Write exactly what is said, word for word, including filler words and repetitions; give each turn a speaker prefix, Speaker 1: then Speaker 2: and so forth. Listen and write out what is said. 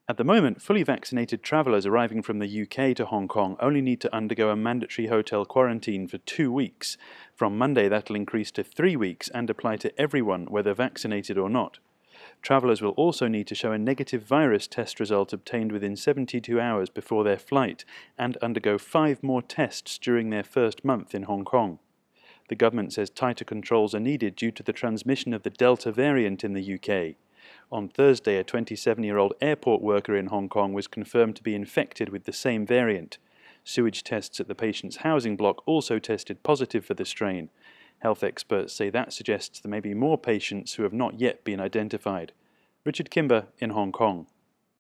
Speaker 1: At the moment, fully vaccinated travellers arriving from the U K to Hong Kong only need to undergo a mandatory hotel quarantine for two weeks. From Monday, that'll increase to three weeks and apply to everyone, whether vaccinated or not. Travellers will also need to show a negative virus test result obtained within seventy-two hours before their flight and undergo five more tests during their first month in Hong Kong. The government says tighter controls are needed due to the transmission of the Delta variant in the U K. On Thursday, a twenty-seven-year-old airport worker in Hong Kong was confirmed to be infected with the same variant. Sewage tests at the patient's housing block also tested positive for the strain. Health experts say that suggests there may be more patients who have not yet been identified. Richard Kimber in Hong Kong.